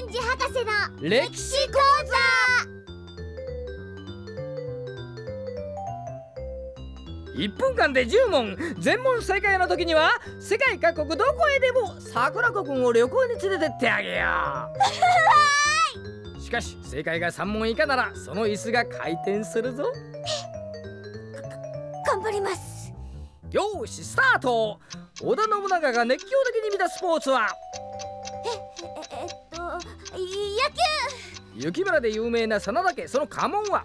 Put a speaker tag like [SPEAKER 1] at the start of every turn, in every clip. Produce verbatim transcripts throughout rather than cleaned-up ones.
[SPEAKER 1] ンジ博士の
[SPEAKER 2] 歴史講座。いっぷんかんでじゅうもん、全問正解の時には世界各国どこへでも桜子くんを旅行に連れてってあげよう。しかし正解がさんもん以下ならその椅子が回転するぞ。
[SPEAKER 1] 頑張ります。
[SPEAKER 2] よーしスタート。織田信長が熱狂的に見たスポーツは？
[SPEAKER 1] えええっと野球。
[SPEAKER 2] 雪村で有名な真田家、その家紋は？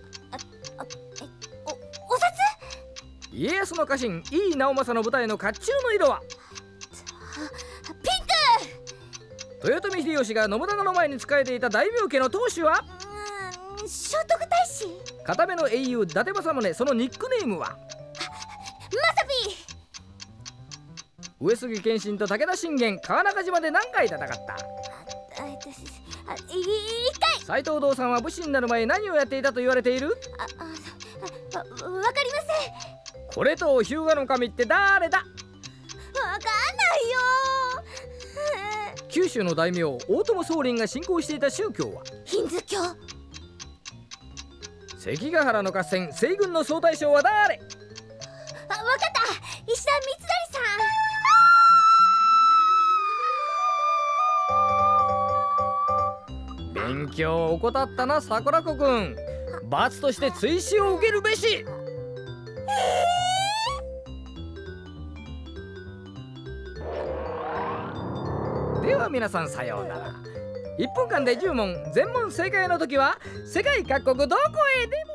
[SPEAKER 1] お札。
[SPEAKER 2] 家康の家臣井伊直政の部隊の甲冑の色は？
[SPEAKER 1] ピンク。
[SPEAKER 2] 豊臣秀吉が信長の前に仕えていた大名家の当主は？
[SPEAKER 1] うーん聖徳太子。
[SPEAKER 2] 片目の英雄伊達政宗、そのニックネームは？
[SPEAKER 1] まさび。
[SPEAKER 2] 上杉謙信と武田信玄、川中島で何回戦った？
[SPEAKER 1] えっとあいっかい。
[SPEAKER 2] 斎藤道さんは武士になる前何をやっていたと言われている？
[SPEAKER 1] ああわ、わかりません。
[SPEAKER 2] これと日向の神って誰だ？
[SPEAKER 1] わかんないよ。
[SPEAKER 2] 九州の大名大友宗麟が信仰していた宗教は？
[SPEAKER 1] ヒンズー教。
[SPEAKER 2] 関ヶ原の合戦、西軍の総大将は誰？
[SPEAKER 1] あ、わかった。石田三成
[SPEAKER 2] さん。勉強を怠ったな桜子くん。罰として追試を受けるべし。では皆さんさようなら。いっぷんかんでじゅうもん、全問正解の時は世界各国どこへでも